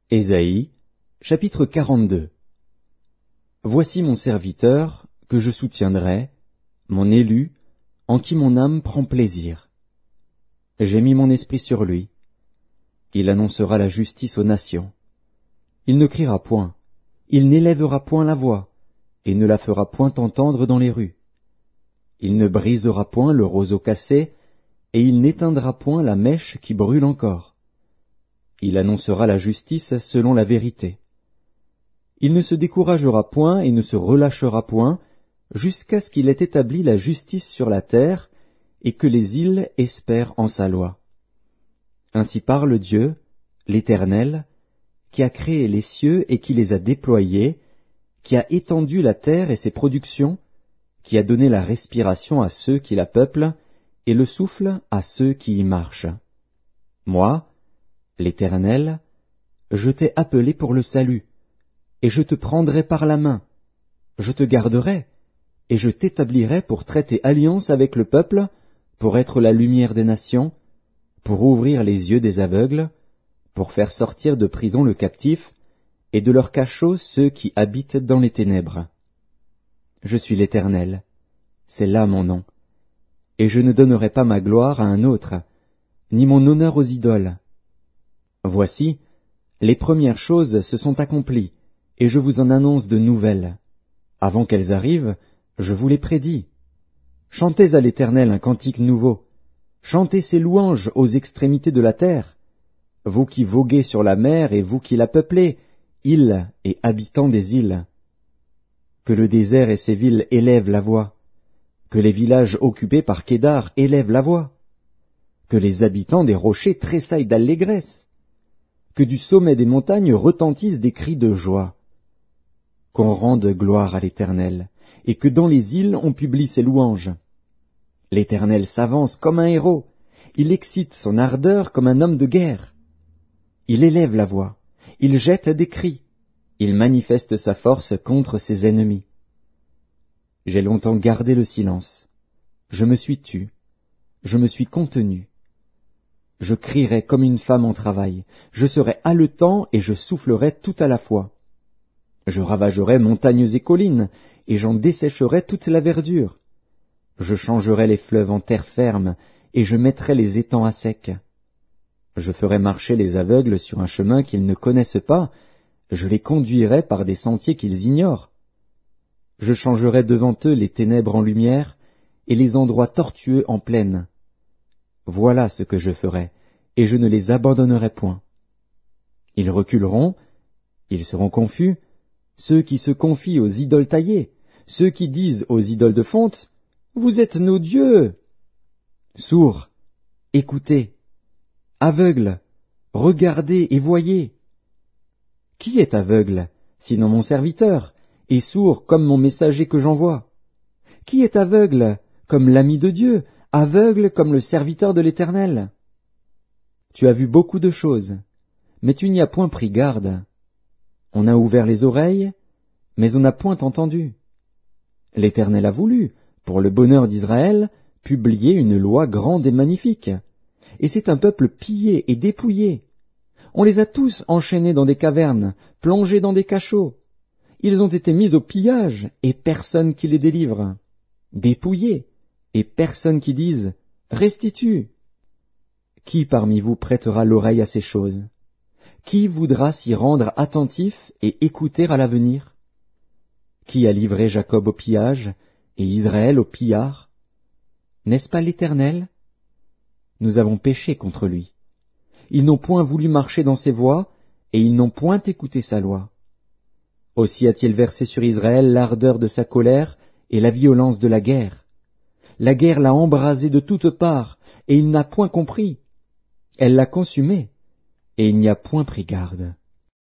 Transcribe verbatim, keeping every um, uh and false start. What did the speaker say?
Ésaïe, chapitre quarante-deux. Voici mon serviteur, que je soutiendrai, mon élu, en qui mon âme prend plaisir. J'ai mis mon esprit sur lui. Il annoncera la justice aux nations. Il ne criera point, il n'élèvera point la voix, et ne la fera point entendre dans les rues. Il ne brisera point le roseau cassé, et il n'éteindra point la mèche qui brûle encore. Il annoncera la justice selon la vérité. Il ne se découragera point et ne se relâchera point, jusqu'à ce qu'il ait établi la justice sur la terre, et que les îles espèrent en sa loi. Ainsi parle Dieu, l'Éternel, qui a créé les cieux et qui les a déployés, qui a étendu la terre et ses productions, qui a donné la respiration à ceux qui la peuplent, et le souffle à ceux qui y marchent. Moi, l'Éternel, je t'ai appelé pour le salut, et je te prendrai par la main, je te garderai, et je t'établirai pour traiter alliance avec le peuple, pour être la lumière des nations, pour ouvrir les yeux des aveugles, pour faire sortir de prison le captif, et de leur cachot ceux qui habitent dans les ténèbres. Je suis l'Éternel, c'est là mon nom, et je ne donnerai pas ma gloire à un autre, ni mon honneur aux idoles. Voici, les premières choses se sont accomplies, et je vous en annonce de nouvelles. Avant qu'elles arrivent, je vous les prédis. Chantez à l'Éternel un cantique nouveau. Chantez ses louanges aux extrémités de la terre. Vous qui voguez sur la mer et vous qui la peuplez, îles et habitants des îles. Que le désert et ses villes élèvent la voix. Que les villages occupés par Kédar élèvent la voix. Que les habitants des rochers tressaillent d'allégresse. Que du sommet des montagnes retentissent des cris de joie. Qu'on rende gloire à l'Éternel, et que dans les îles on publie ses louanges. L'Éternel s'avance comme un héros, il excite son ardeur comme un homme de guerre. Il élève la voix, il jette des cris, il manifeste sa force contre ses ennemis. J'ai longtemps gardé le silence, je me suis tu, je me suis contenu. Je crierai comme une femme en travail, je serai haletant et je soufflerai tout à la fois. Je ravagerai montagnes et collines, et j'en dessécherai toute la verdure. Je changerai les fleuves en terre ferme, et je mettrai les étangs à sec. Je ferai marcher les aveugles sur un chemin qu'ils ne connaissent pas, je les conduirai par des sentiers qu'ils ignorent. Je changerai devant eux les ténèbres en lumière, et les endroits tortueux en plaine. Voilà ce que je ferai, et je ne les abandonnerai point. Ils reculeront, ils seront confus, ceux qui se confient aux idoles taillées, ceux qui disent aux idoles de fonte, « Vous êtes nos dieux !» Sourds, écoutez, aveugles, regardez et voyez. Qui est aveugle, sinon mon serviteur, et sourd comme mon messager que j'envoie? Qui est aveugle, comme l'ami de Dieu, aveugle comme le serviteur de l'Éternel? Tu as vu beaucoup de choses, mais tu n'y as point pris garde. On a ouvert les oreilles, mais on n'a point entendu. L'Éternel a voulu, pour le bonheur d'Israël, publier une loi grande et magnifique. Et c'est un peuple pillé et dépouillé. On les a tous enchaînés dans des cavernes, plongés dans des cachots. Ils ont été mis au pillage, et personne qui les délivre. Dépouillés, et personne qui dise « Restitue ». Qui parmi vous prêtera l'oreille à ces choses? Qui voudra s'y rendre attentif et écouter à l'avenir? Qui a livré Jacob au pillage et Israël au pillard? N'est-ce pas l'Éternel? Nous avons péché contre lui. Ils n'ont point voulu marcher dans ses voies, et ils n'ont point écouté sa loi. Aussi a-t-il versé sur Israël l'ardeur de sa colère et la violence de la guerre. La guerre l'a embrasé de toutes parts, et il n'a point compris. Elle l'a consumé, et il n'y a point pris garde.